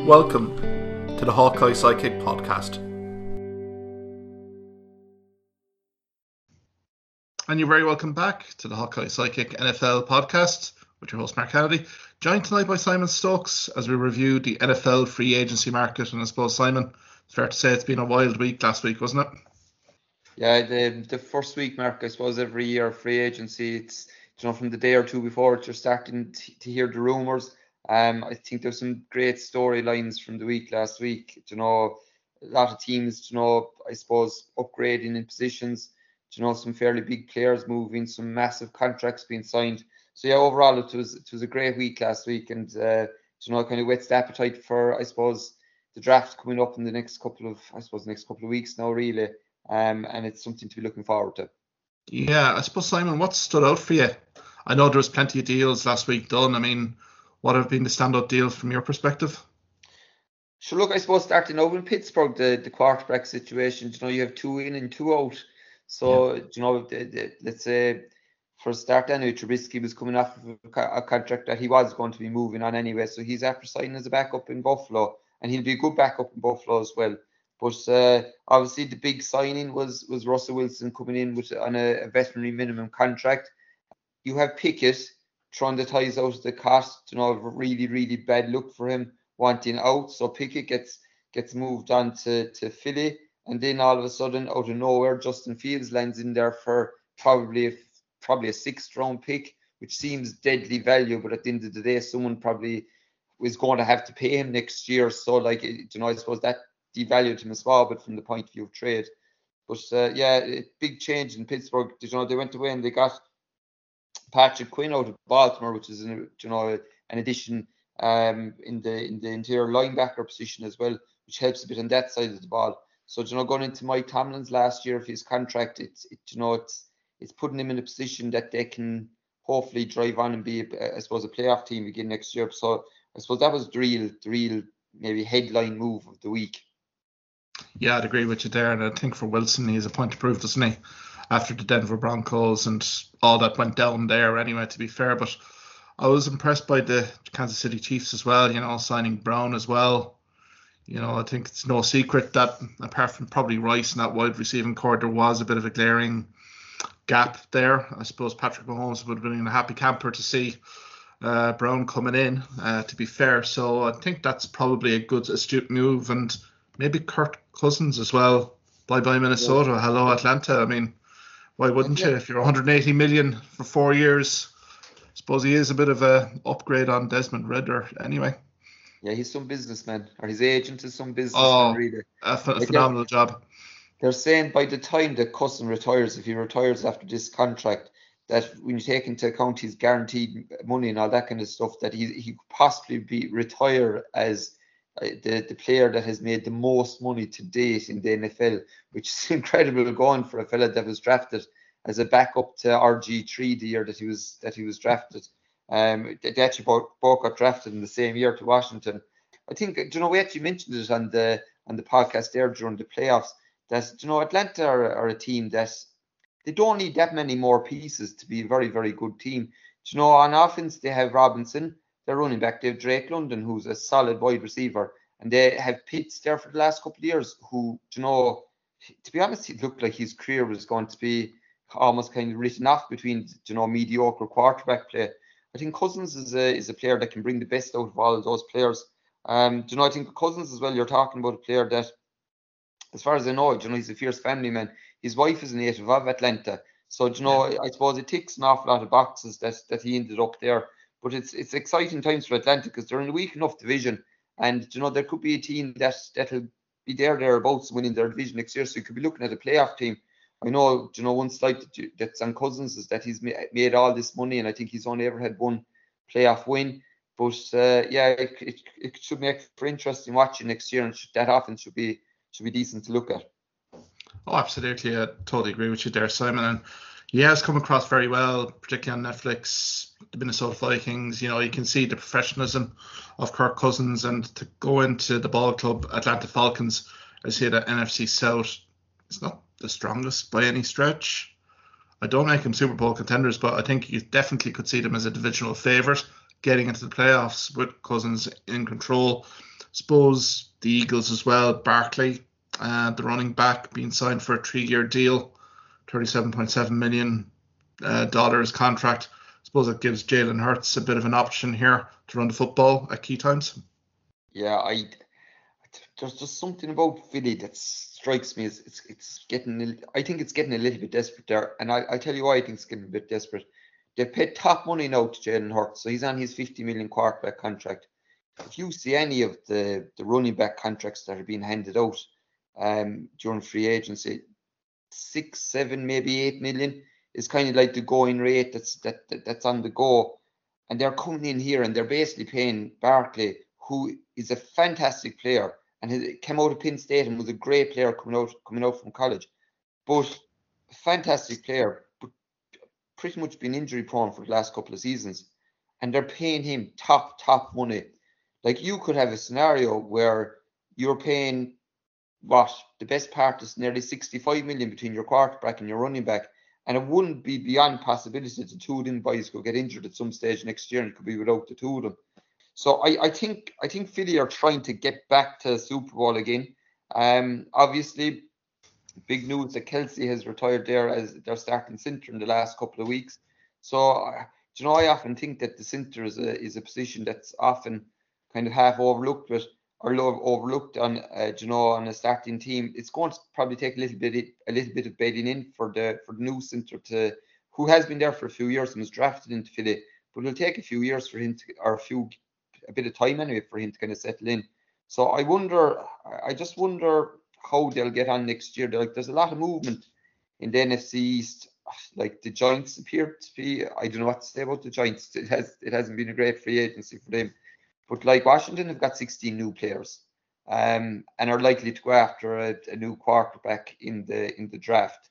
Welcome to the Hawkeye Sidekick podcast. And you're very welcome back to the Hawkeye Sidekick NFL podcast with your host Mark Kennedy. Joined tonight by Simon Stokes as we review the NFL free agency market. And I suppose, Simon, it's fair to say it's been a wild week last week, wasn't it? Yeah, the first week, Mark, I suppose every year free agency, it's from the day or two before it, you're starting to hear the rumours. I think there's some great storylines from the week last week. A lot of teams, I suppose upgrading in positions. Some fairly big players moving, some massive contracts being signed. So yeah, overall it was a great week last week, and kind of whets the appetite for, I suppose, the draft coming up in the next couple of weeks now, really. And it's something to be looking forward to. Yeah, I suppose, Simon, what stood out for you? I know there was plenty of deals last week done. I mean, what have been the standout deals from your perspective? Sure, look, I suppose starting over in Pittsburgh, the quarterback situation, you have 2 in and 2 out. So, let's say for a start anyway, Trubisky was coming off of a contract that he was going to be moving on anyway. So he's after signing as a backup in Buffalo, and he'll be a good backup in Buffalo as well. But obviously the big signing was Russell Wilson coming in on a veterinary minimum contract. You have Pickett trying to ties out the cost, a really, really bad look for him wanting out. So Pickett gets moved on to Philly, and then all of a sudden, out of nowhere, Justin Fields lands in there for probably a 6th round pick, which seems deadly value, but at the end of the day, someone probably was going to have to pay him next year. So I suppose that devalued him as well, but from the point of view of trade. But big change in Pittsburgh. They went away and they got Patrick Quinn out of Baltimore, which is an addition in the interior linebacker position as well, which helps a bit on that side of the ball. So going into Mike Tomlin's last year of his contract, it's putting him in a position that they can hopefully drive on and be, I suppose, a playoff team again next year. So I suppose that was the real maybe headline move of the week. Yeah, I'd agree with you there. And I think for Wilson, he has a point to prove, doesn't he? After the Denver Broncos and all that went down there anyway, to be fair. But I was impressed by the Kansas City Chiefs as well, signing Brown as well. I think it's no secret that apart from probably Rice and that wide receiving core, there was a bit of a glaring gap there. I suppose Patrick Mahomes would have been a happy camper to see Brown coming in, to be fair. So I think that's probably a good, astute move. And maybe Kirk Cousins as well. Bye-bye Minnesota. Yeah. Hello Atlanta. I mean, why wouldn't you? If you're 180 million for 4 years, I suppose he is a bit of a upgrade on Desmond Ridder anyway. Yeah, he's some businessman, or his agent is some businessman, really. A phenomenal job. They're saying by the time that Cousins retires, if he retires after this contract, that when you take into account his guaranteed money and all that kind of stuff, that he could possibly retire as the player that has made the most money to date in the NFL, which is incredible going for a fella that was drafted as a backup to RG3 the year that he was drafted. They actually both got drafted in the same year to Washington. I think, we actually mentioned it on the podcast there during the playoffs, that, Atlanta are a team that they don't need that many more pieces to be a very, very good team. On offense, they have Robinson, their running back. They have Drake London, who's a solid wide receiver. And they have Pitts there for the last couple of years, who, to be honest, it looked like his career was going to be almost kind of written off between, mediocre quarterback play. I think Cousins is a player that can bring the best out of all of those players. I think Cousins as well, you're talking about a player that, as far as I know, he's a fierce family man. His wife is a native of Atlanta. So, I suppose it ticks an awful lot of boxes that he ended up there. But it's exciting times for Atlanta because they're in a weak enough division. And, there could be a team that'll be thereabouts winning their division next year. So you could be looking at a playoff team. I know, one slight that's on Cousins is that he's made all this money, and I think he's only ever had one playoff win. But it should make for interesting watching next year, and that offense should be decent to look at. Oh, absolutely. I totally agree with you there, Simon. And he has come across very well, particularly on Netflix, the Minnesota Vikings. You can see the professionalism of Kirk Cousins, and to go into the ball club, Atlanta Falcons, I see that NFC South is not the strongest by any stretch. I don't make them Super Bowl contenders, but I think you definitely could see them as a divisional favourite getting into the playoffs with Cousins in control. Suppose the Eagles as well, Barkley, the running back, being signed for a 3-year deal, $37.7 million contract. Suppose it gives Jalen Hurts a bit of an option here to run the football at key times. Yeah, there's just something about Philly that strikes me as it's getting. I think it's getting a little bit desperate there, and I tell you why I think it's getting a bit desperate. They paid top money now to Jalen Hurts, so he's on his $50 million quarterback contract. If you see any of the running back contracts that are being handed out during free agency, 6, 7, maybe 8 million is kind of like the going rate that's on the go, and they're coming in here and they're basically paying Barkley, who is a fantastic player and came out of Penn State and was a great player coming out from college, but a fantastic player, but pretty much been injury prone for the last couple of seasons, and they're paying him top money. Like, you could have a scenario where you're paying the best part is nearly 65 million between your quarterback and your running back, and it wouldn't be beyond possibility that the two of them boys could get injured at some stage next year and it could be without the two of them. So I think Philly are trying to get back to Super Bowl again. Obviously, big news that Kelsey has retired there as their starting centre in the last couple of weeks. So I often think that the centre is a position that's often kind of half overlooked, overlooked on on a starting team. It's going to probably take a little bit of bedding in for the new centre who has been there for a few years and was drafted into Philly, but it'll take a few years for him a bit of time anyway for him to kind of settle in. So I just wonder how they'll get on next year. There's a lot of movement in the NFC East. Like, the Giants appear to be, I don't know what to say about the Giants. It hasn't been a great free agency for them. But like, Washington have got 16 new players, and are likely to go after a new quarterback in the draft.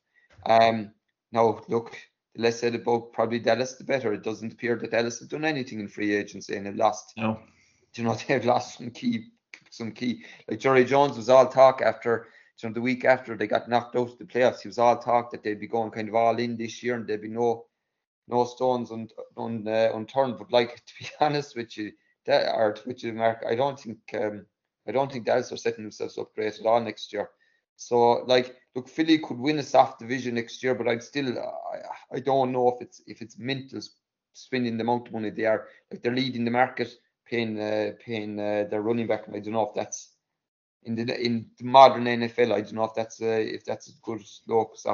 Now, look, the less said about probably Dallas, the better. It doesn't appear that Dallas have done anything in free agency and have lost. No. They've lost some key. Like, Jerry Jones was all talk after, the week after they got knocked out of the playoffs. He was all talk that they'd be going kind of all in this year and there'd be no stones unturned. But like, to be honest with you, Mark, I don't think Dallas are setting themselves up great at all next year. So, like, look, Philly could win a soft division next year, but I don't know if it's mental spending the amount of money they are. Like, they're leading the market, paying their running back. I don't know if that's in the modern NFL. I don't know if that's a good locus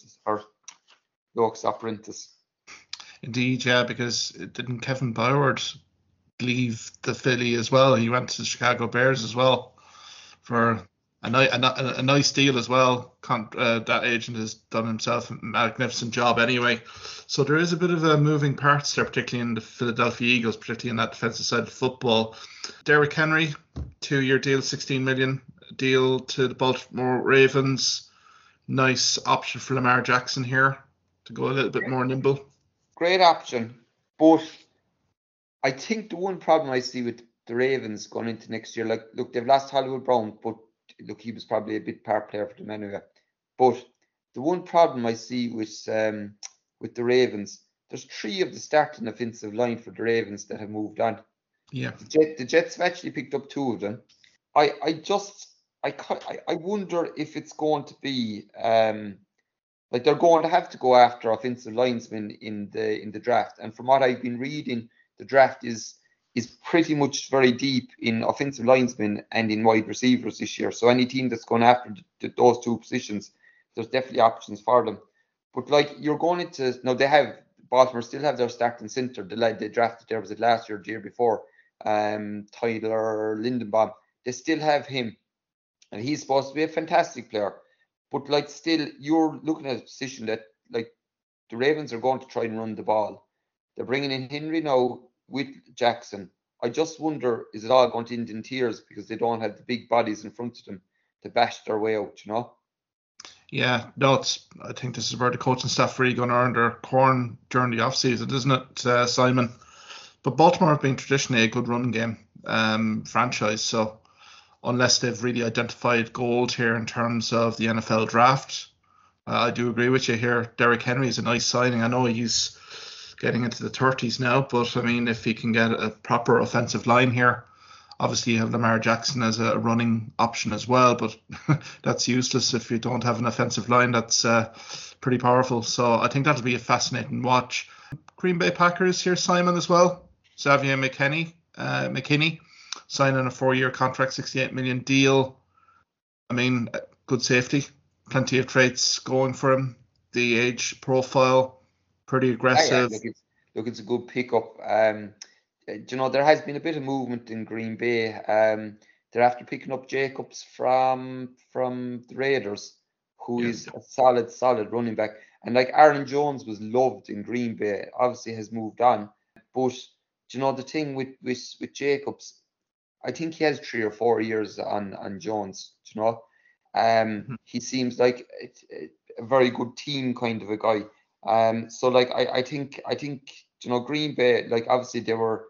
operandi. Indeed, yeah, because didn't Kevin Byward leave the Philly as well? He went to the Chicago Bears as well for a nice deal as well. That agent has done himself a magnificent job anyway. So there is a bit of a moving parts there, particularly in the Philadelphia Eagles, particularly in that defensive side of football. Derrick Henry, 2-year deal, $16 million deal to the Baltimore Ravens. Nice option for Lamar Jackson here to go a little bit more nimble. Great option, but I think the one problem I see with the Ravens going into next year, like, look, they've lost Hollywood Brown, but look, he was probably a big part player for them anyway. But the one problem I see with the Ravens, there's 3 of the starting offensive line for the Ravens that have moved on. Yeah, the Jets have actually picked up 2 of them. I wonder if it's going to be like, they're going to have to go after offensive linemen in the draft. And from what I've been reading, the draft is pretty much very deep in offensive linemen and in wide receivers this year. So any team that's going after those 2 positions, there's definitely options for them. But like, you're going into, now Baltimore still have their starting center. The lad they drafted there, was it last year or the year before, Tyler Lindenbaum. They still have him, and he's supposed to be a fantastic player. But like, still, you're looking at a position that, like, the Ravens are going to try and run the ball. They're bringing in Henry now with Jackson. I just wonder, is it all going to end in tears because they don't have the big bodies in front of them to bash their way out, Yeah, no, I think this is where the coaching staff really going to earn their corn during the offseason, isn't it, Simon? But Baltimore have been traditionally a good run game franchise, so unless they've really identified gold here in terms of the NFL draft, I do agree with you here. Derrick Henry is a nice signing. I know he's getting into the 30s now, but I mean, if he can get a proper offensive line here, Obviously, you have Lamar Jackson as a running option as well, but that's useless if you don't have an offensive line that's pretty powerful. So I think that'll be a fascinating watch. Green Bay Packers here, Simon, as well. Xavier McKinney signing a 4-year contract, $68 million deal. I mean, good safety, plenty of traits going for him. The age profile, pretty aggressive. It's a good pickup. There has been a bit of movement in Green Bay. They're after picking up Jacobs from the Raiders, who is a solid running back. And like Aaron Jones was loved in Green Bay, obviously has moved on. But the thing with Jacobs, I think he has 3 or 4 years on Jones. He seems like a very good team kind of a guy. So like I think Green Bay, like obviously they were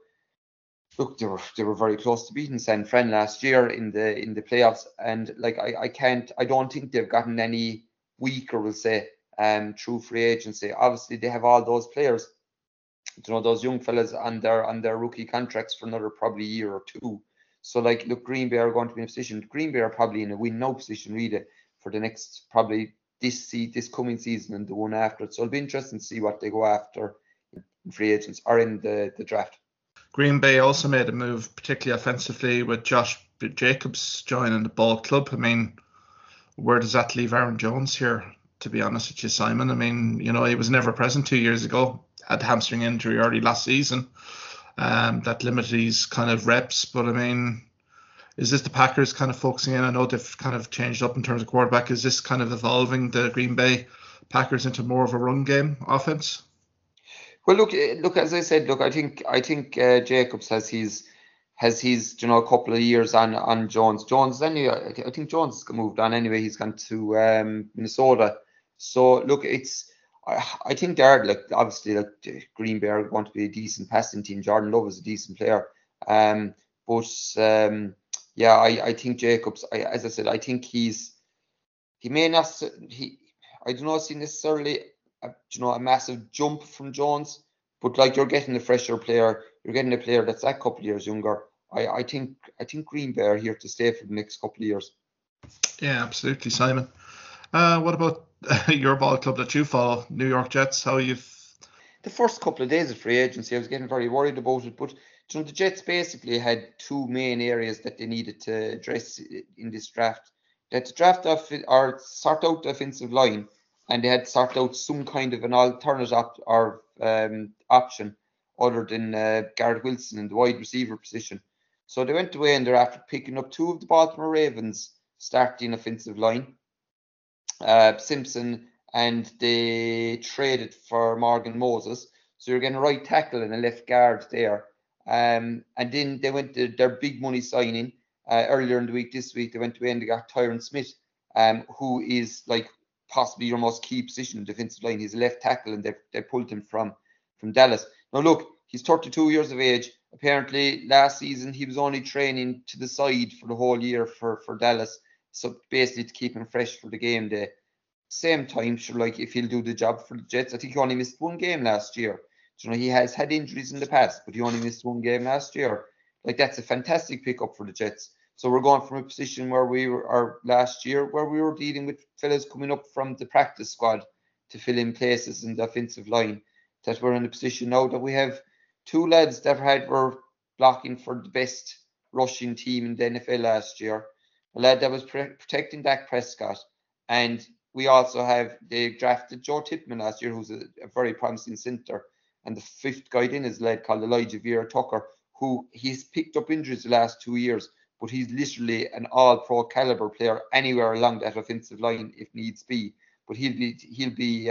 very close to beating San Fran last year in the playoffs, and like I don't think they've gotten any weaker, we'll say, through free agency. Obviously they have all those players, those young fellas on their rookie contracts for another probably year or two. So like, look, Green Bay are going to be in a position. Green Bay are probably in a win-no position really for the next, probably this coming season and the one after it. So it'll be interesting to see what they go after in free agents or in the draft. Green Bay also made a move, particularly offensively, with Josh Jacobs joining the ball club. I mean, where does that leave Aaron Jones here, to be honest with you, Simon? I mean, he was never present 2 years ago, had a hamstring injury early last season. That limited his kind of reps. But I mean, is this the Packers kind of focusing in? I know they've kind of changed up in terms of quarterback. Is this kind of evolving the Green Bay Packers into more of a run game offense? Well, look, as I said, I think Jacobs has his a couple of years on Jones. Anyway, I think Jones has moved on anyway. He's gone to Minnesota. So look, I think they're like, obviously, like Green Bay are going to be a decent passing team. Jordan Love is a decent player. I think Jacobs, as I said, I think I do not see necessarily a massive jump from Jones, but like you're getting a fresher player, you're getting a player that's a couple of years younger. I think Green Bay are here to stay for the next couple of years. Yeah, absolutely, Simon. What about your ball club that you follow, New York Jets? How you? The first couple of days of free agency, I was getting very worried about it, but the Jets basically had 2 main areas that they needed to address in this draft. They had to draft off or sort out the offensive line, and they had to sort out some kind of an alternate option other than Garrett Wilson in the wide receiver position. So they went away and they're after picking up 2 of the Baltimore Ravens starting offensive line, Simpson, and they traded for Morgan Moses. So you're getting a right tackle and a left guard there. And then they went to their big money signing earlier in the week. This week they went away and they got Tyron Smith, who is like possibly your most key position in the defensive line. He's a left tackle, and they pulled him from Dallas. Now look, he's 32 years of age. Apparently last season he was only training to the side for the whole year for Dallas. So basically to keep him fresh for the game day. Same time, sure, like if he'll do the job for the Jets, I think he only missed 1 game last year. He has had injuries in the past, but he only missed 1 game last year. Like, that's a fantastic pickup for the Jets. So we're going from a position where we were last year, where we were dealing with fellas coming up from the practice squad to fill in places in the offensive line, that we're in a position now that we have 2 lads that were blocking for the best rushing team in the NFL last year. A lad that was protecting Dak Prescott, and we also they drafted Joe Tippmann last year, who's a very promising center. And the 5th guy in is a lad called Elijah Vera Tucker, who he's picked up injuries the last 2 years, but he's literally an all-pro caliber player anywhere along that offensive line if needs be. But he'll be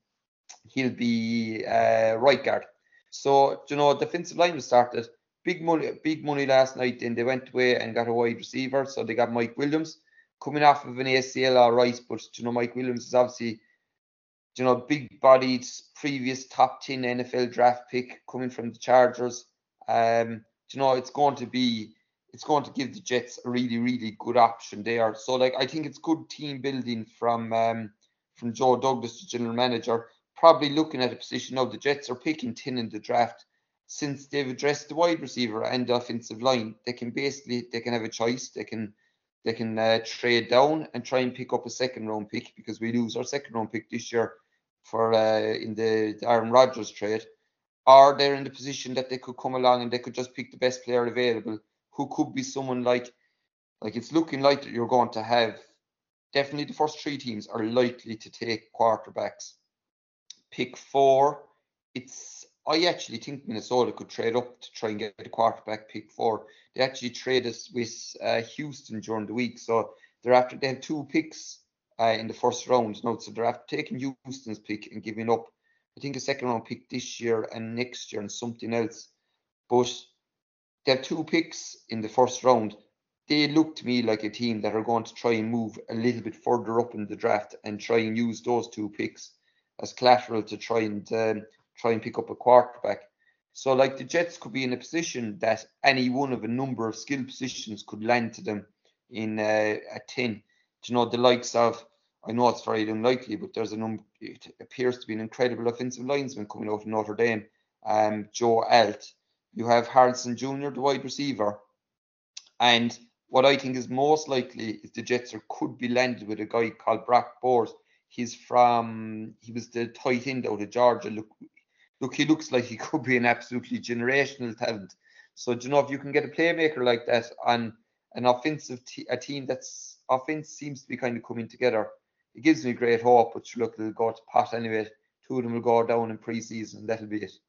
right guard. So the defensive line was started. Big money last night. Then they went away and got a wide receiver. So they got Mike Williams coming off of an ACL, all right. But Mike Williams is obviously big-bodied, previous top 10 NFL draft pick coming from the Chargers. It's going to give the Jets a really, really good option there. So, like, I think it's good team building from Joe Douglas, the general manager. Probably looking at a position now, the Jets are picking 10 in the draft. since they've addressed the wide receiver and the offensive line, they can have a choice. They can trade down and try and pick up a second round pick, because we lose our second round pick this year for in the Aaron Rodgers trade. Or they're in the position that they could come along and they could just pick the best player available, who could be someone like it's looking like that you're going to have, definitely the first 3 teams are likely to take quarterbacks. Pick 4, I actually think Minnesota could trade up to try and get the quarterback. Pick 4. They actually traded with Houston during the week, so they have 2 picks in the first round now. So they're after taking Houston's pick and giving up, I think, a second round pick this year and next year and something else. But they have 2 picks in the first round. They look to me like a team that are going to try and move a little bit further up in the draft and try and use those 2 picks as collateral to try and pick up a quarterback. So like the Jets could be in a position that any one of a number of skill positions could land to them in at 10. You know, the likes of, I know it's very unlikely, but there's a number, it appears to be an incredible offensive lineman coming out of Notre Dame, Joe Alt. You have Harrison Jr., the wide receiver. And what I think is most likely is the Jets could be landed with a guy called Brock Bowers. He was the tight end out of Georgia. Look, he looks like he could be an absolutely generational talent. So, you know, if you can get a playmaker like that on an offensive a team that's offense seems to be kind of coming together, it gives me great hope. But look, they'll go to pot anyway. 2 of them will go down in pre-season, and that'll be it.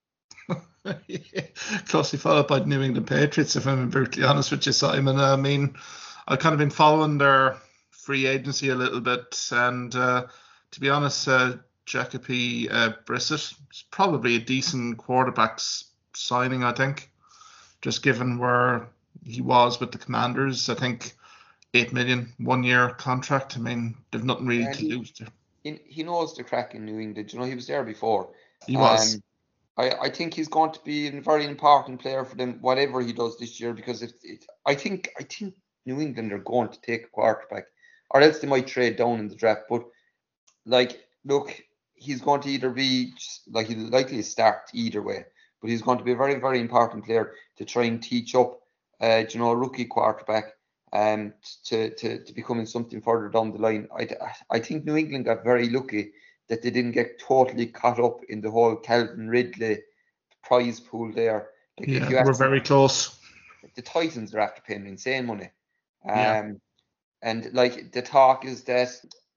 Yeah. Closely followed by the New England Patriots, if I'm brutally honest with you, Simon. I mean, I've kind of been following their free agency a little bit, and to be honest, Jacoby Brissett is probably a decent quarterbacks signing, I think, just given where he was with the Commanders. I think $8 million 1-year contract. I mean, they've nothing really to lose there. He knows the crack in New England. You know, he was there before. He was. I think he's going to be a very important player for them, whatever he does this year, because I think New England are going to take a quarterback, or else they might trade down in the draft. But like, look, he's going to either be like, he'll likely start either way, but he's going to be a very, very important player to try and teach up, a rookie quarterback, to becoming something further down the line. I think New England got very lucky that they didn't get totally caught up in the whole Calvin Ridley prize pool there. Like, yeah, we're very close. The Titans are after paying insane money. And like, the talk is that,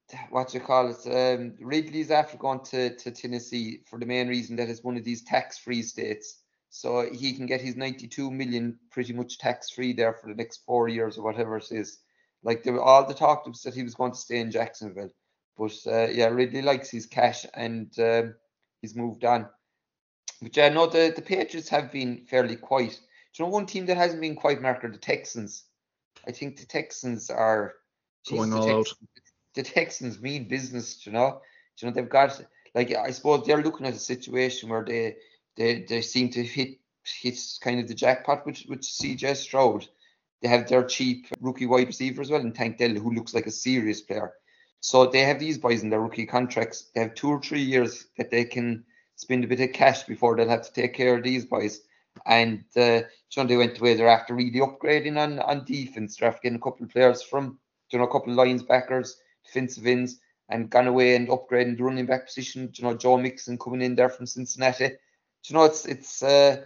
Ridley's after going to Tennessee for the main reason that it's one of these tax-free states. So he can get his $92 million pretty much tax-free there for the next 4 years or whatever it is. Like, all the talk was that he was going to stay in Jacksonville. But Ridley likes his cash, and he's moved on. But yeah, no, the Patriots have been fairly quiet. Do you know one team that hasn't been quite, Mark, are the Texans? I think the Texans are going all out. The Texans mean business, you know. They've got, like, I suppose they're looking at a situation where they seem to hit kind of the jackpot with CJ Stroud. They have their cheap rookie wide receiver as well, and Tank Dell, who looks like a serious player. So they have these boys in their rookie contracts. They have 2 or 3 years that they can spend a bit of cash before they'll have to take care of these boys. And they went away. They're after really upgrading on defense. They're after getting a couple of players from, a couple of linebackers, defensive ends, and gone away and upgrading the running back position. Joe Mixon coming in there from Cincinnati. It's the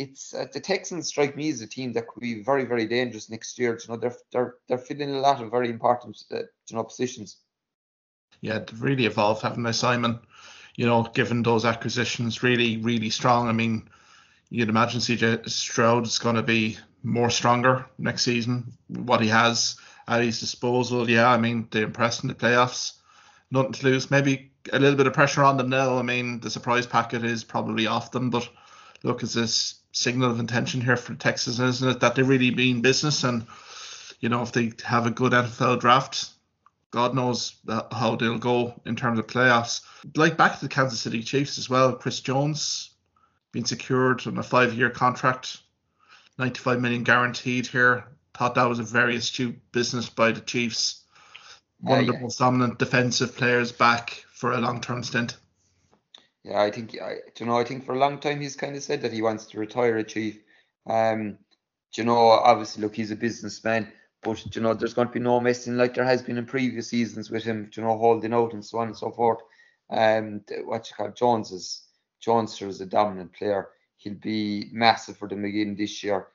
Texans strike me as a team that could be very, very dangerous next year. They're filling a lot of very important positions. Yeah, they've really evolved, haven't they, Simon? Given those acquisitions, really, really strong. I mean, you'd imagine CJ Stroud is going to be more stronger next season. What he has at his disposal, yeah, I mean, they impressed in the playoffs. Nothing to lose. Maybe a little bit of pressure on them now. I mean, the surprise packet is probably off them, but look, it's this signal of intention here for Texas, isn't it, that they really mean business. And, if they have a good NFL draft, God knows how they'll go in terms of playoffs. Like back to the Kansas City Chiefs as well, Chris Jones being secured on a 5-year contract, $95 million guaranteed here. Thought that was a very astute business by the Chiefs. One of the most dominant defensive players back for a long-term stint. Yeah, I think for a long time he's kind of said that he wants to retire a chief. Um, obviously, look, he's a businessman, but there's going to be no messing like there has been in previous seasons with him, holding out and so on and so forth. What you call Jones is a dominant player. He'll be massive for them again this year.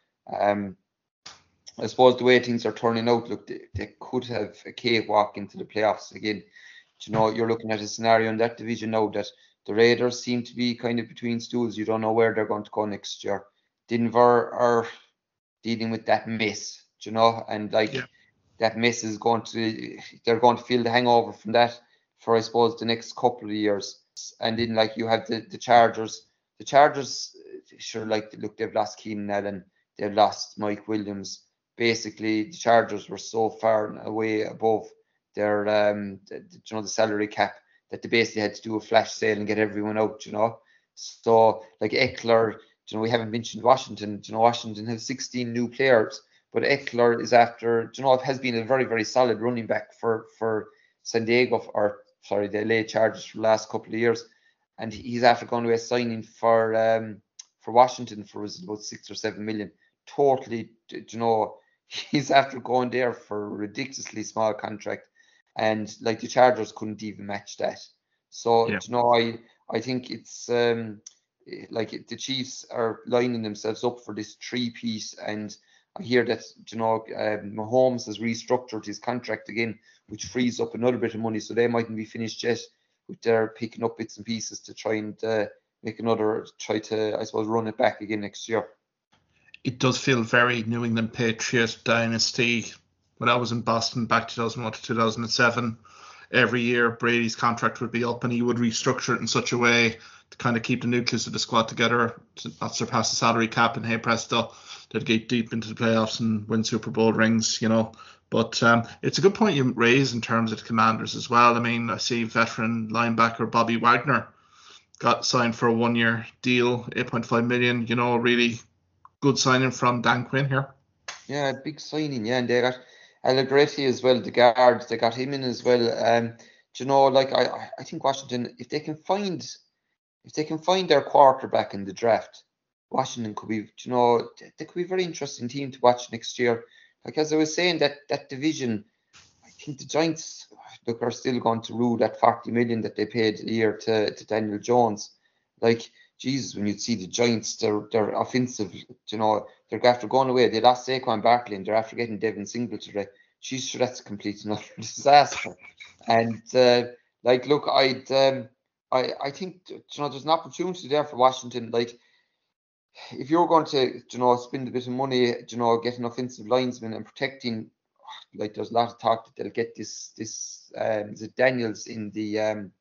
I suppose the way things are turning out, look, they could have a cakewalk into the playoffs again. You're looking at a scenario in that division now that the Raiders seem to be kind of between stools. You don't know where they're going to go next year. Denver are dealing with that mess, and Yeah. that mess is they're going to feel the hangover from that for, I suppose, the next couple of years. And then, you have the Chargers. The Chargers, sure, look, they've lost Keenan Allen, they've lost Mike Williams. Basically, the Chargers were so far and away above their, the salary cap that they basically had to do a flash sale and get everyone out, So, like Eckler, we haven't mentioned Washington. Washington has 16 new players, but Eckler is after, has been a very, very solid running back for San Diego, or sorry, the LA Chargers for the last couple of years. And he's after going to a signing for Washington for about 6 or 7 million. Totally, he's after going there for a ridiculously small contract. And the Chargers couldn't even match that. So, Yeah. I think it's the Chiefs are lining themselves up for this three-piece, and I hear that Mahomes has restructured his contract again, which frees up another bit of money, so they mightn't be finished yet with their picking up bits and pieces to try and try to, I suppose, run it back again next year. It does feel very New England Patriot dynasty. When I was in Boston back 2001 to 2007, every year Brady's contract would be up and he would restructure it in such a way to kind of keep the nucleus of the squad together, to not surpass the salary cap, and hey presto, they'd get deep into the playoffs and win Super Bowl rings, But it's a good point you raise in terms of the Commanders as well. I mean, I see veteran linebacker Bobby Wagner got signed for a 1-year deal, 8.5 million, really good signing from Dan Quinn here. Yeah, big signing, yeah, and they got Allegretti as well, the guard. They got him in as well. I think Washington, if they can find their quarterback in the draft, Washington could be, they could be a very interesting team to watch next year. Like as I was saying, that division, I think the Giants are still going to rule that 40 million that they paid a year to Daniel Jones. Jesus, when you see the Giants, they're offensive, they're after going away. They lost Saquon Barkley and they're after getting Devin Singletary. Jeez, sure, that's a complete and utter disaster. And look, I think there's an opportunity there for Washington. If you're going to spend a bit of money, getting offensive linesmen and protecting, there's a lot of talk that they'll get this is it Daniels in the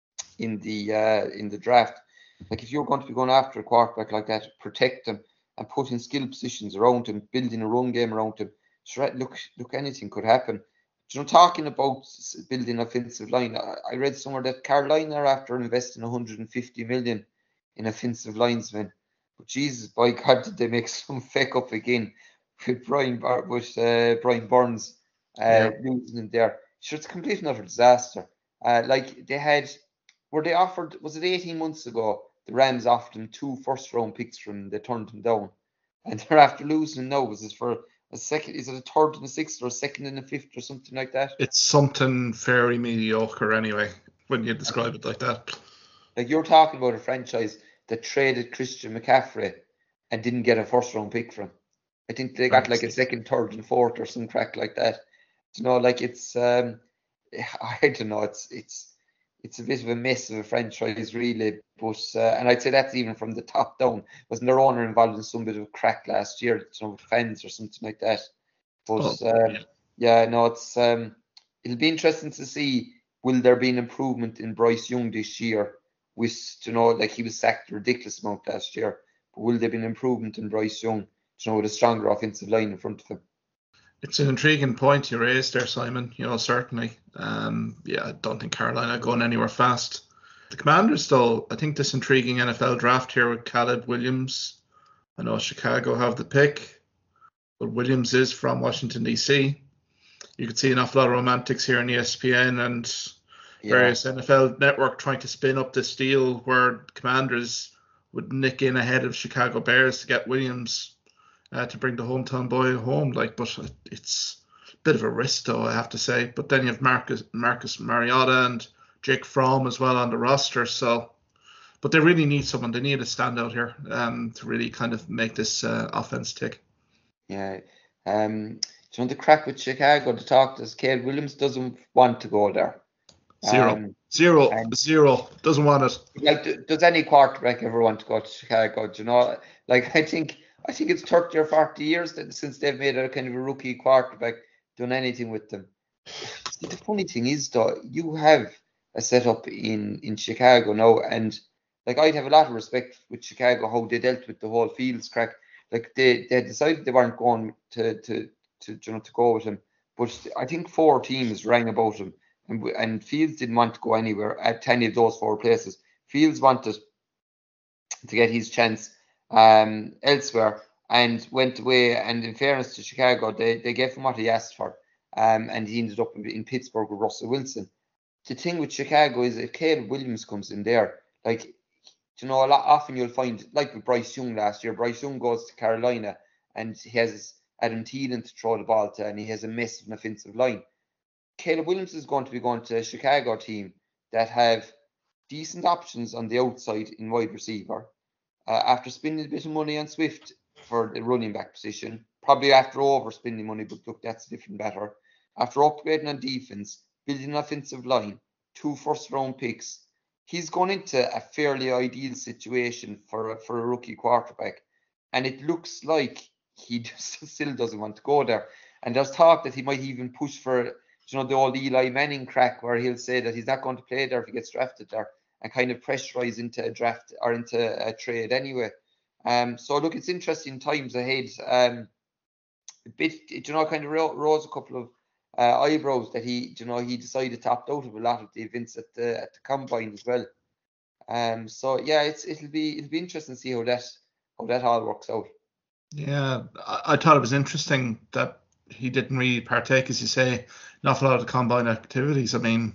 draft. If you're going to be going after a quarterback like that, protect them and put in skill positions around him, building a run game around him. Sure, look, anything could happen. Talking about building offensive line, I read somewhere that Carolina are after investing 150 million in offensive linesmen. But Jesus, by God, did they make some fake up again with Brian Burns losing in there? Sure, it's a complete and utter disaster. They had, were they offered? Was it 18 months ago? The Rams offered them 2 first-round picks from. They turned them down, and they're after losing now. Was this for a second? Is it a third and a sixth or a second and a fifth or something like that? It's something very mediocre anyway, when you describe it like that. You're talking about a franchise that traded Christian McCaffrey and didn't get a first-round pick from. I think they got a second, third, and fourth or some crack like that. It's I don't know. It's a bit of a mess of a franchise, really. But and I'd say that's even from the top down. Wasn't their owner involved in some bit of crack last year, with fans or something like that? But it's it'll be interesting to see, will there be an improvement in Bryce Young this year? With he was sacked a ridiculous amount last year, but will there be an improvement in Bryce Young? With a stronger offensive line in front of him. It's an intriguing point you raised there, Simon. Certainly. I don't think Carolina are going anywhere fast. The Commanders, though, I think this intriguing NFL draft here with Caleb Williams. I know Chicago have the pick, but Williams is from Washington, D.C. You could see an awful lot of romantics here on ESPN, and Yeah, various NFL network trying to spin up this deal where Commanders would nick in ahead of Chicago Bears to get Williams to bring the hometown boy home. Like, but it's a bit of a risk, though, I have to say. But then you have Marcus Mariota and Jake Fromm as well on the roster. So, but they really need someone. They need a standout here to really kind of make this offense tick. yeah. Do you know the crack with Chicago? The talk is Caleb Williams doesn't want to go there. Zero, Um, zero, and zero. Doesn't want it. like, does any quarterback ever want to go to Chicago? Do you know? Like, I think it's 30 or 40 years since they've made a kind of a rookie quarterback done anything with them. See, the funny thing is, though, you have a setup in Chicago now, and like I'd have a lot of respect with Chicago how they dealt with the whole Fields crack. Like they decided they weren't going to go with him, but I think 4 teams rang about him, and Fields didn't want to go anywhere at any of those 4 places. Fields wanted to get his chance elsewhere and went away. And in fairness to Chicago, they gave him what he asked for, and he ended up in Pittsburgh with Russell Wilson. The thing with Chicago is if Caleb Williams comes in there, like, you know, a lot often you'll find, like with Bryce Young last year, Bryce Young goes to Carolina and he has Adam Thielen to throw the ball to, and he has a mess of an offensive line. Caleb Williams is going to be going to a Chicago team that have decent options on the outside in wide receiver. After spending a bit of money on Swift for the running back position, probably after overspending money, but look, that's a different matter. After upgrading on defense, building an offensive line, 2 first-round picks, he's gone into a fairly ideal situation for a rookie quarterback, and it looks like he just still doesn't want to go there. And there's talk that he might even push for, you know, the old Eli Manning crack, where he'll say that he's not going to play there if he gets drafted there, and kind of pressurize into a draft or into a trade anyway. So look, it's interesting times ahead. A bit, you know, kind of rose a couple of eyebrows that he decided to opt out of a lot of the events at the combine as well. So yeah, it'll be interesting to see how that all works out. Yeah, I thought it was interesting that he didn't really partake, as you say, an awful lot of the combine activities. I mean,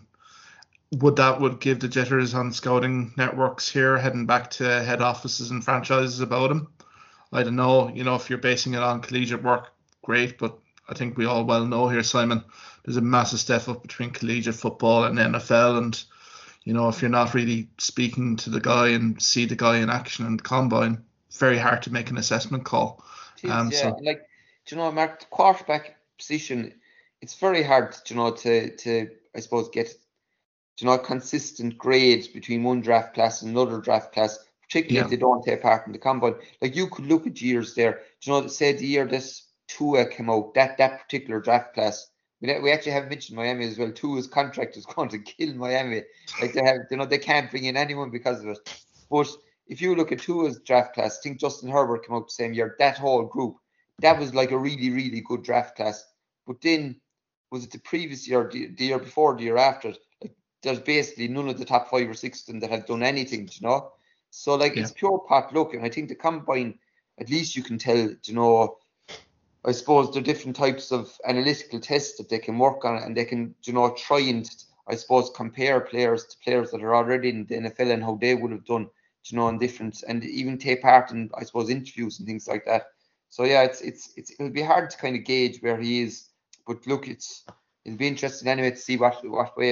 would give the jitters on scouting networks here heading back to head offices and franchises about him? I don't know. You know, if you're basing it on collegiate work, great, but I think we all well know here, Simon, there's a massive step up between collegiate football and NFL, and you know, if you're not really speaking to the guy and see the guy in action and combine, very hard to make an assessment call. It is, yeah. So Like, do you know, Mark, the quarterback position, it's very hard, you know, to I suppose get, you know, a consistent grade between one draft class and another draft class, particularly if yeah, they don't take part in the combine. Like, you could look at years there, do you know, say the year this Tua came out, that particular draft class. We actually have mentioned Miami as well. Tua's contract is going to kill Miami. Like, they have, you know, they can't bring in anyone because of it. But if you look at Tua's draft class, I think Justin Herbert came out the same year. That whole group, that was like a really, really good draft class. But then, was it the previous year, the year before, the year after? Like, there's basically none of the top 5 or 6 of them that have done anything, you know. So like, yeah. it's pure pot luck, and I think the combine, at least you can tell, you know. I suppose there are different types of analytical tests that they can work on, and they can, you know, try and, I suppose, compare players to players that are already in the NFL and how they would have done, you know, in different, and even take part in, I suppose, interviews and things like that. So yeah, it'll be hard to kind of gauge where he is, but look, it'll be interesting anyway to see what way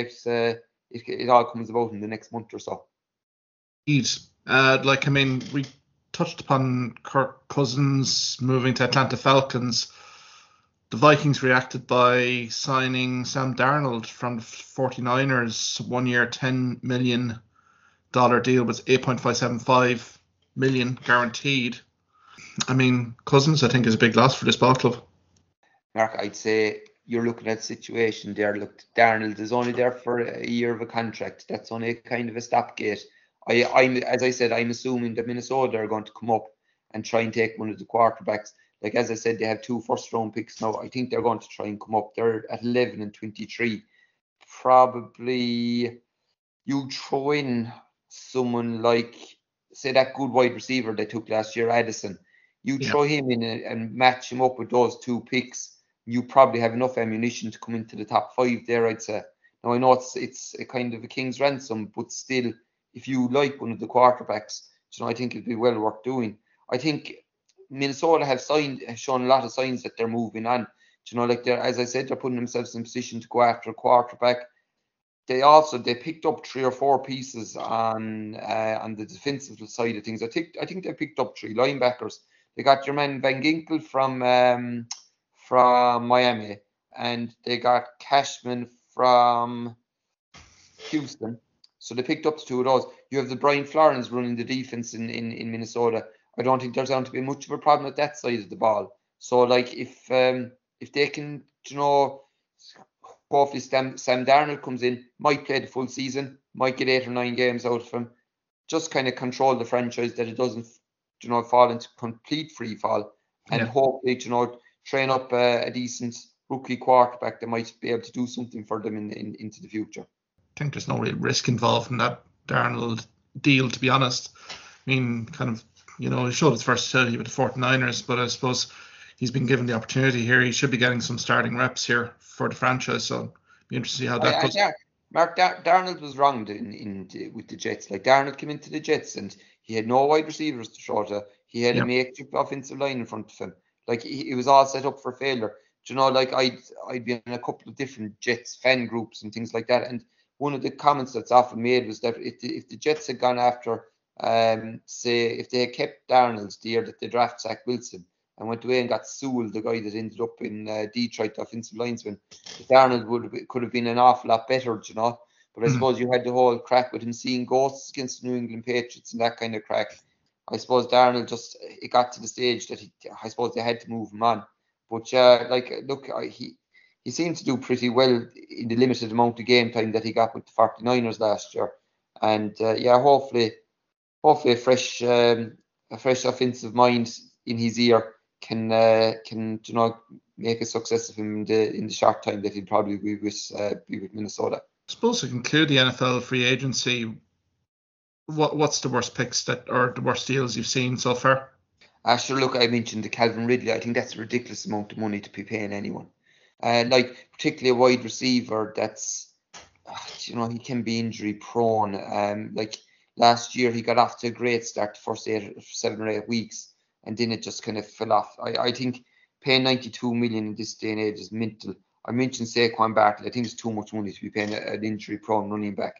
it all comes about in the next month or so. Indeed. Like, I mean, we touched upon Kirk Cousins moving to Atlanta Falcons. The Vikings reacted by signing Sam Darnold from the 49ers, 1 year, $10 million deal with 8.575 million guaranteed. I mean, Cousins, I think, is a big loss for this ball club. Mark, I'd say you're looking at a situation there. Look, Darnold is only there for a year of a contract. That's only kind of a stopgate. As I said, I'm assuming that Minnesota are going to come up and try and take one of the quarterbacks. Like, as I said, they have 2 first-round picks now. I think they're going to try and come up. They're at 11 and 23. Probably you throw in someone like, say, that good wide receiver they took last year, Addison. You Yeah, throw him in and match him up with those 2 picks. You probably have enough ammunition to come into the top 5 there, I'd say. Now I know it's a kind of a king's ransom, but still, if you like one of the quarterbacks, I think it'd be well worth doing. I think Minnesota have shown a lot of signs that they're moving on. Like as I said, they're putting themselves in a position to go after a quarterback. They picked up 3 or 4 pieces on the defensive side of things. I think they picked up 3 linebackers. They got your man Van Ginkel from Miami, and they got Cashman from Houston. So they picked up the 2 of those. You have the Brian Florence running the defense in Minnesota. I don't think there's going to be much of a problem at that side of the ball. So like if they can, hopefully Sam Darnold comes in, might play the full season, might get 8 or 9 games out of him, just kind of control the franchise that it doesn't, fall into complete free fall, and hopefully, train up a decent rookie quarterback that might be able to do something for them into the future. I think there's no real risk involved in that Darnold deal, to be honest. I mean, kind of, he showed his versatility with the 49ers, but I suppose he's been given the opportunity here. He should be getting some starting reps here for the franchise, so it'll be interesting to see how that goes. Mark, Darnold was wronged with the Jets. Like, Darnold came into the Jets and he had no wide receivers to throw to. He had a makeshift offensive line in front of him. Like, it was all set up for failure. Like, I'd been in a couple of different Jets fan groups and things like that, and one of the comments that's often made was that if the Jets had gone after, say, if they had kept Darnold the year that they drafted Zach Wilson and went away and got Sewell, the guy that ended up in Detroit, the offensive linesman, Darnold could have been an awful lot better, But I suppose you had the whole crack with him seeing ghosts against the New England Patriots and that kind of crack. I suppose Darnold it got to the stage that I suppose they had to move him on. But he seemed to do pretty well in the limited amount of game time that he got with the 49ers last year. And hopefully a fresh offensive mind in his ear can make a success of him in the short time that he'll probably be with Minnesota. I suppose to conclude the NFL free agency, what's the worst picks or the worst deals you've seen so far? Sure, look, I mentioned the Calvin Ridley. I think that's a ridiculous amount of money to be paying anyone. Particularly a wide receiver that's, he can be injury prone. Like last year, he got off to a great start the first 7 or 8 weeks, and then it just kind of fell off. I think paying $92 million in this day and age is mental. I mentioned Saquon Barkley. I think it's too much money to be paying an injury prone running back.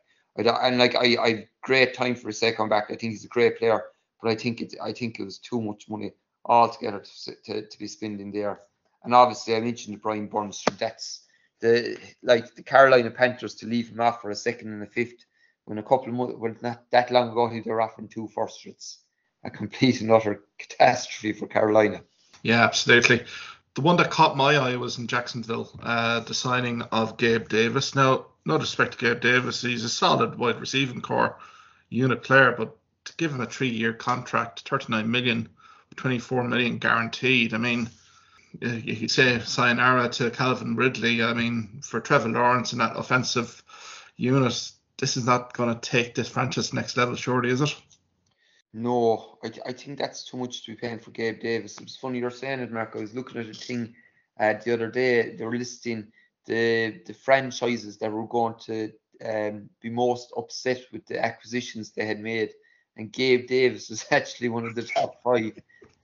I great time for Saquon Barkley. I think he's a great player, but I think it was too much money altogether to be spending there. And obviously, I mentioned Brian Burns. That's the Carolina Panthers to leave him off for a 2nd and a 5th when not that long ago they were offering 2 firsts. It's a complete and utter catastrophe for Carolina. Yeah, absolutely. The one that caught my eye was in Jacksonville, the signing of Gabe Davis. Now, no disrespect to Gabe Davis, he's a solid wide receiving core unit player, but to give him a 3-year contract, $39 million, $24 million guaranteed. I mean, you could say sayonara to Calvin Ridley. I mean, for Trevor Lawrence and that offensive unit, this is not going to take this franchise to the next level, surely, is it? No, I think that's too much to be paying for Gabe Davis. It was funny you're saying it, Mark. I was looking at a thing the other day. They were listing the franchises that were going to be most upset with the acquisitions they had made, and Gabe Davis was actually one of the top 5.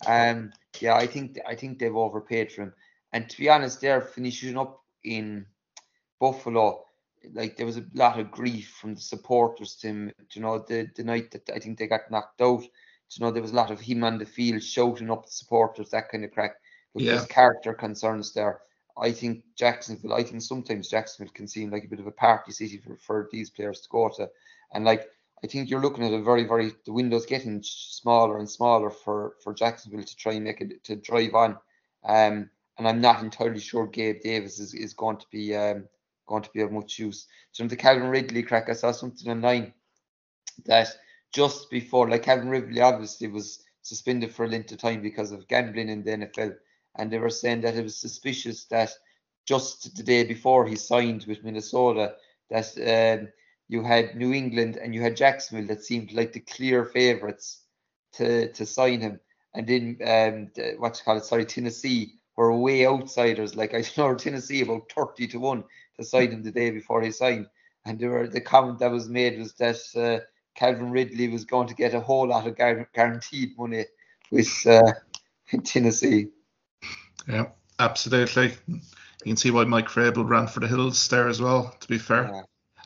I think they've overpaid for him. And to be honest, they're finishing up in Buffalo. Like, there was a lot of grief from the supporters to him, the night that I think they got knocked out. There was a lot of him on the field shouting up the supporters, that kind of crack. But there's character concerns there. I think sometimes Jacksonville can seem like a bit of a party city for these players to go to. And I think you're looking at a very, very, the window's getting smaller and smaller for Jacksonville to try and make it, to drive on. And I'm not entirely sure Gabe Davis is going to be of much use. So the Calvin Ridley crack, I saw something online that just before, Calvin Ridley obviously was suspended for a length of time because of gambling in the NFL, and they were saying that it was suspicious that just the day before he signed with Minnesota, that you had New England and you had Jacksonville that seemed like the clear favourites to sign him, and then Tennessee were way outsiders. Like I know Tennessee about 30-1 to sign him the day before he signed, and the comment that was made was that Calvin Ridley was going to get a whole lot of guaranteed money with Tennessee. Yeah, absolutely. You can see why Mike Vrabel ran for the hills there as well, to be fair.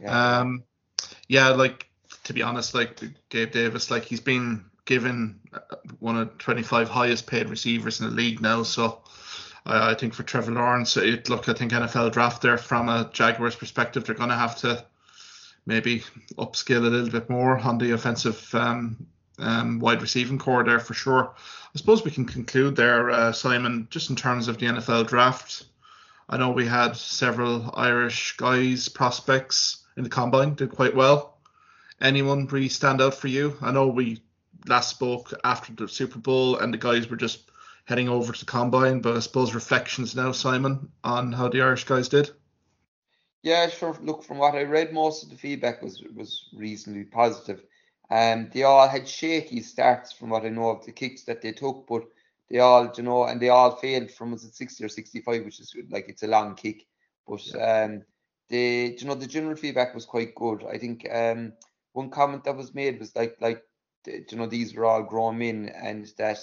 Yeah, like, to be honest, like Gabe Davis, like he's been given one of 25 highest paid receivers in the league now. So I think for Trevor Lawrence, I think NFL draft there from a Jaguars perspective, they're going to have to maybe upskill a little bit more on the offensive wide receiving core there for sure. I suppose we can conclude there, Simon, just in terms of the NFL draft. I know we had several Irish guys, prospects in the combine, did quite well. Anyone really stand out for you? I know we last spoke after the Super Bowl and the guys were just heading over to the combine, but I suppose reflections now, Simon, on how the Irish guys did. Yeah, sure. Look, from what I read, most of the feedback was reasonably positive. They all had shaky starts from what I know of the kicks that they took, but they all, and they all failed from, was it 60 or 65, which is like, it's a long kick. But the general feedback was quite good. I think one comment that was made was like these were all grown men, and that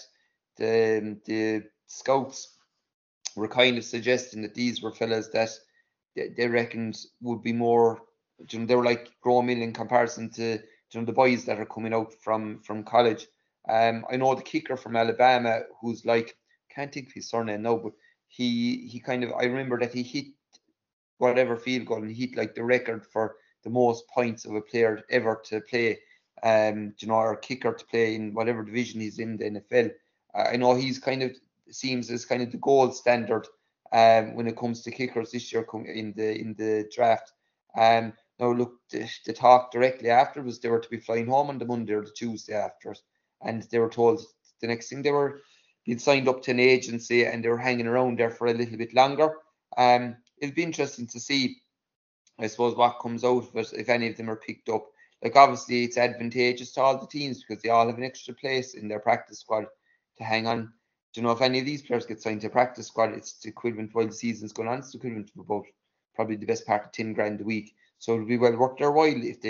the scouts were kind of suggesting that these were fellas that they reckoned would be more, they were like grown men in comparison to the boys that are coming out from college. I know the kicker from Alabama, who's like, can't think of his surname now, but he kind of, I remember that he hit whatever field goal, and he hit like the record for the most points of a player ever to play, or a kicker to play in whatever division he's in the NFL. I know he's kind of seems as kind of the gold standard when it comes to kickers this year in the draft. Now look, the talk directly after was they were to be flying home on the Monday or the Tuesday after, and they were told the next thing they were being signed up to an agency and they were hanging around there for a little bit longer. It'll be interesting to see, I suppose, what comes out of it, if any of them are picked up. Like, obviously, it's advantageous to all the teams because they all have an extra place in their practice squad to hang on. If any of these players get signed to a practice squad, it's the equivalent while the season's going on. It's the equivalent of about probably the best part of 10 grand a week. So it'll be well worth their while if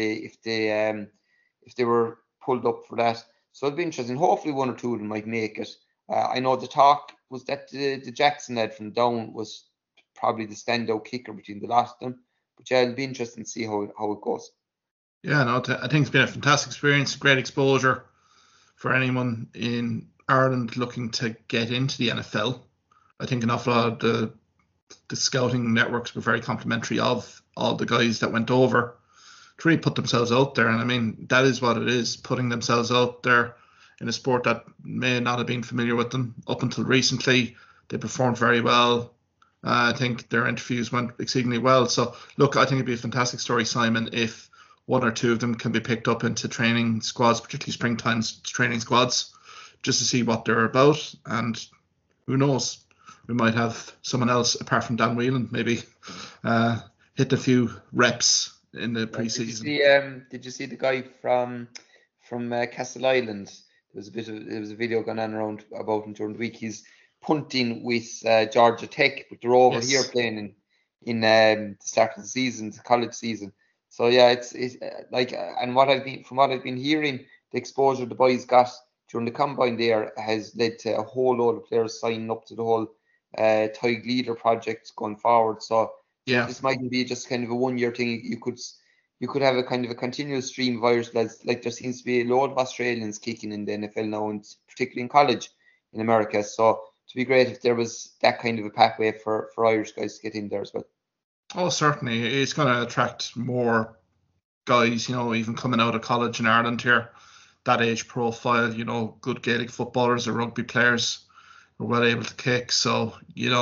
they were pulled up for that. So it'll be interesting. Hopefully, one or two of them might make it. I know the talk was that the Jackson lad from Down was probably the standout kicker between the lot of them. But yeah, it'll be interesting to see how it goes. Yeah, no, I think it's been a fantastic experience, great exposure for anyone in Ireland looking to get into the NFL. I think an awful lot of the scouting networks were very complimentary of all the guys that went over to really put themselves out there. And I mean, that is what it is, putting themselves out there in a sport that may not have been familiar with them up until recently. They performed very well. I think their interviews went exceedingly well. So, look, I think it'd be a fantastic story, Simon, if one or two of them can be picked up into training squads, particularly springtime training squads, just to see what they're about. And who knows, we might have someone else apart from Dan Whelan maybe hit a few reps in the preseason. Did you see the guy from Castle Island? There was a video going on around about him during the week. He's punting with Georgia Tech, but they're over here playing in the start of the season, the college season. So yeah, it's like, and from what I've been hearing, the exposure the boys got during the combine there has led to a whole load of players signing up to the whole Tig Leader project going forward. So yeah, this mightn't be just kind of a 1 year thing. You could have a kind of a continuous stream of Irish lads. Like, there seems to be a load of Australians kicking in the NFL now, and particularly in college in America. So it'd be great if there was that kind of a pathway for Irish guys to get in there as well. Oh, certainly. It's going to attract more guys, even coming out of college in Ireland here, that age profile, good Gaelic footballers or rugby players are well able to kick. So,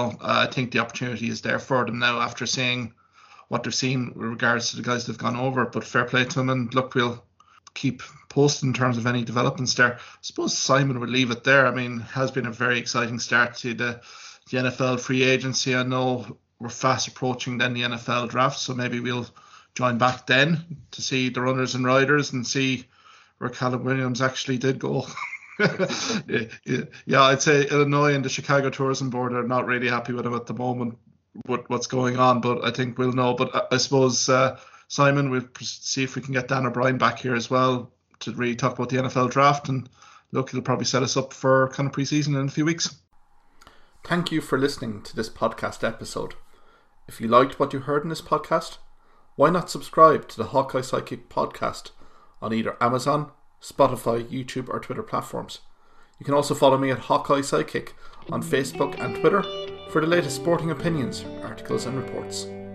I think the opportunity is there for them now after seeing what they've seen with regards to the guys that have gone over. But fair play to them, and look, we'll keep posted in terms of any developments there. I suppose Simon would leave it there. I mean, it has been a very exciting start to the NFL free agency. I know we're fast approaching then the NFL draft, so maybe we'll join back then to see the runners and riders and see where Callum Williams actually did go. Yeah, I'd say Illinois and the Chicago Tourism Board are not really happy with him at the moment with what's going on, but I think we'll know. But I suppose, Simon, we'll see if we can get Dan O'Brien back here as well to really talk about the NFL draft, and look, he'll probably set us up for kind of preseason in a few weeks. Thank you for listening to this podcast episode. If you liked what you heard in this podcast, why not subscribe to the Hawkeye Sidekick podcast on either Amazon, Spotify, YouTube or Twitter platforms. You can also follow me at Hawkeye Sidekick on Facebook and Twitter for the latest sporting opinions, articles and reports.